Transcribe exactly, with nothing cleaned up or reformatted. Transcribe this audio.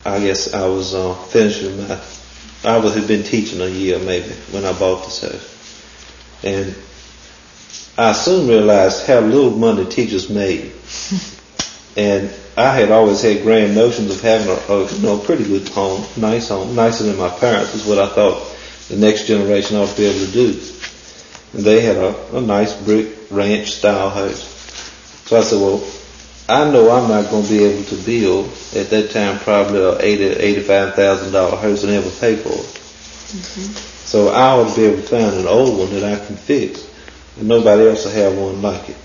I guess I was uh, finishing my, I would have been teaching a year maybe when I bought this house. And I soon realized how little money teachers made. And I had always had grand notions of having a, a you know, pretty good home, nice home, nicer than my parents is what I thought the next generation ought to be able to do. And they had a, a nice brick ranch style house. So I said, well, I know I'm not going to be able to build at that time probably a eighty, eighty-five thousand dollar house and ever pay for it. Mm-hmm. So I ought to be able to find an old one that I can fix, and nobody else will have one like it.